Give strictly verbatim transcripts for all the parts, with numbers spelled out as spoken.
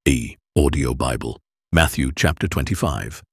E. Audio Bible, Matthew chapter twenty-five.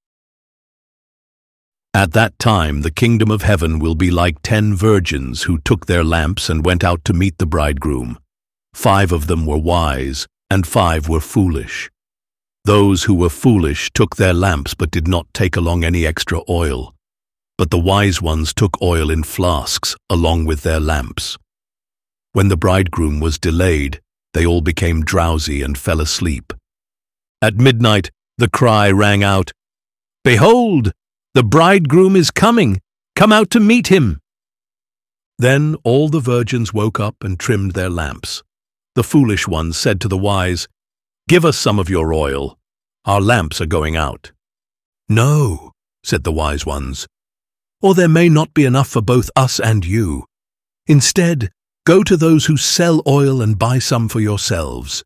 At that time the kingdom of heaven will be like ten virgins who took their lamps and went out to meet the bridegroom. Five of them were wise, and five were foolish. Those who were foolish took their lamps but did not take along any extra oil. But the wise ones took oil in flasks along with their lamps. When the bridegroom was delayed, they all became drowsy and fell asleep. At midnight the cry rang out, "Behold, the bridegroom is coming! Come out to meet him!" Then all the virgins woke up and trimmed their lamps. The foolish ones said to the wise, "Give us some of your oil. Our lamps are going out." "No," said the wise ones, "or there may not be enough for both us and you. Instead, go to those who sell oil and buy some for yourselves."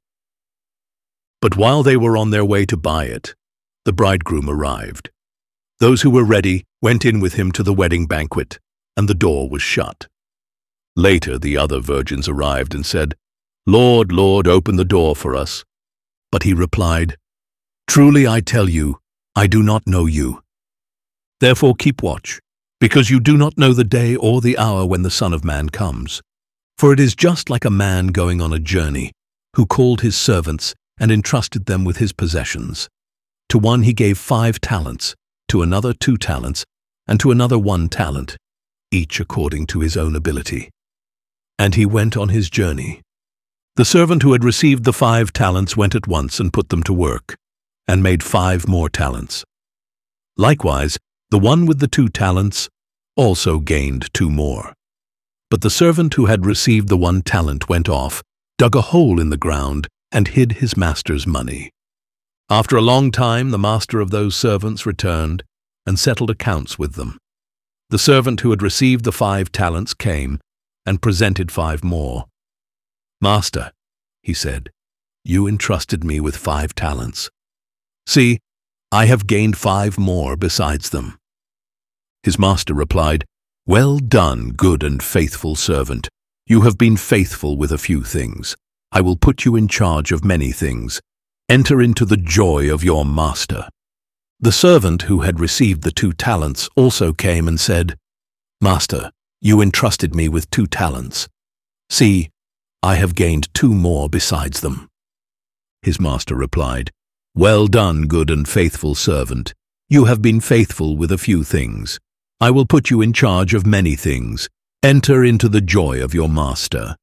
But while they were on their way to buy it, the bridegroom arrived. Those who were ready went in with him to the wedding banquet, and the door was shut. Later the other virgins arrived and said, "Lord, Lord, open the door for us." But he replied, "Truly I tell you, I do not know you. Therefore keep watch, because you do not know the day or the hour when the Son of Man comes. For it is just like a man going on a journey, who called his servants and entrusted them with his possessions. To one he gave five talents, to another two talents, and to another one talent, each according to his own ability. And he went on his journey. The servant who had received the five talents went at once and put them to work, and made five more talents. Likewise, the one with the two talents also gained two more. But the servant who had received the one talent went off, dug a hole in the ground, and hid his master's money. After a long time the master of those servants returned and settled accounts with them. The servant who had received the five talents came and presented five more. "Master," he said, "you entrusted me with five talents. See, I have gained five more besides them." His master replied, "Well done, good and faithful servant. You have been faithful with a few things. I will put you in charge of many things. Enter into the joy of your master." The servant who had received the two talents also came and said, "Master, you entrusted me with two talents. See, I have gained two more besides them." His master replied, "Well done, good and faithful servant. You have been faithful with a few things. I will put you in charge of many things. Enter into the joy of your master."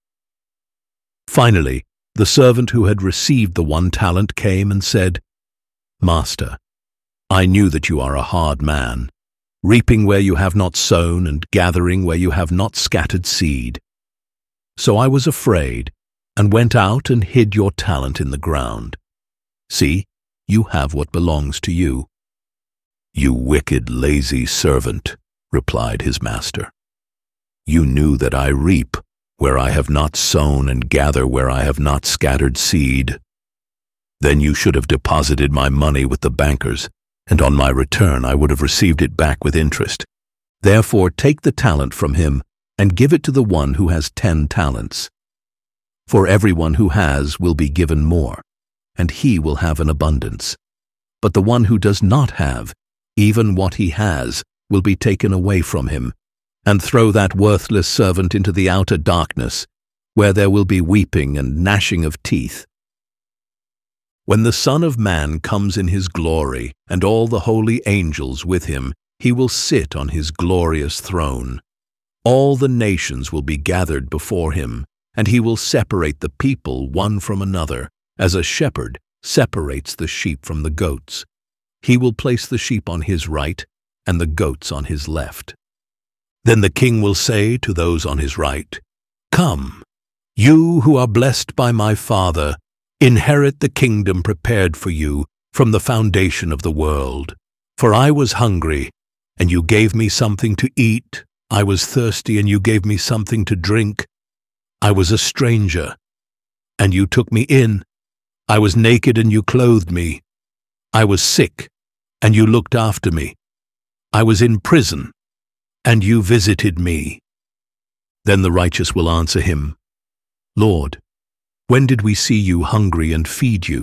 Finally, the servant who had received the one talent came and said, "Master, I knew that you are a hard man, reaping where you have not sown and gathering where you have not scattered seed. So I was afraid and went out and hid your talent in the ground. See, you have what belongs to you." "You wicked, lazy servant," replied his master. "You knew that I reap where I have not sown and gather where I have not scattered seed. Then you should have deposited my money with the bankers, and on my return I would have received it back with interest. Therefore take the talent from him and give it to the one who has ten talents. For everyone who has will be given more, and he will have an abundance. But the one who does not have, even what he has, will be taken away from him. And throw that worthless servant into the outer darkness, where there will be weeping and gnashing of teeth. When the Son of Man comes in his glory, and all the holy angels with him, he will sit on his glorious throne. All the nations will be gathered before him, and he will separate the people one from another, as a shepherd separates the sheep from the goats. He will place the sheep on his right, and the goats on his left. Then the king will say to those on his right, "Come, you who are blessed by my Father, inherit the kingdom prepared for you from the foundation of the world. For I was hungry, and you gave me something to eat. I was thirsty, and you gave me something to drink. I was a stranger, and you took me in. I was naked, and you clothed me. I was sick, and you looked after me. I was in prison, and you visited me." Then the righteous will answer him, "Lord, when did we see you hungry and feed you,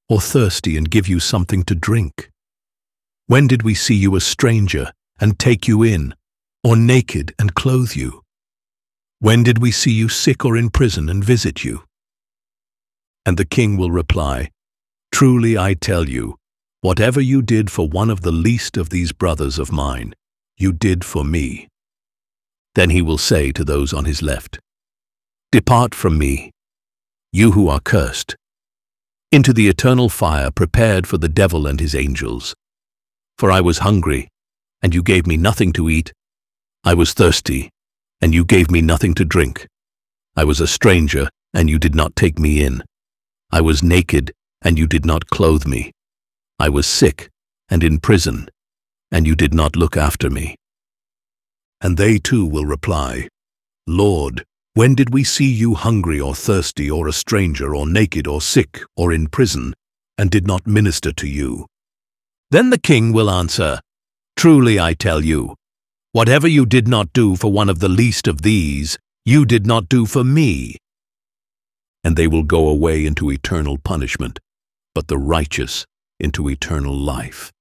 or thirsty and give you something to drink? When did we see you a stranger and take you in, or naked and clothe you? When did we see you sick or in prison and visit you?" And the king will reply, "Truly I tell you, whatever you did for one of the least of these brothers of mine, you did for me." Then he will say to those on his left, "Depart from me, you who are cursed, into the eternal fire prepared for the devil and his angels. For I was hungry, and you gave me nothing to eat. I was thirsty, and you gave me nothing to drink. I was a stranger, and you did not take me in. I was naked, and you did not clothe me. I was sick and in prison, and you did not look after me." And they too will reply, "Lord, when did we see you hungry or thirsty or a stranger or naked or sick or in prison, and did not minister to you?" Then the king will answer, "Truly I tell you, whatever you did not do for one of the least of these, you did not do for me." And they will go away into eternal punishment, but the righteous into eternal life.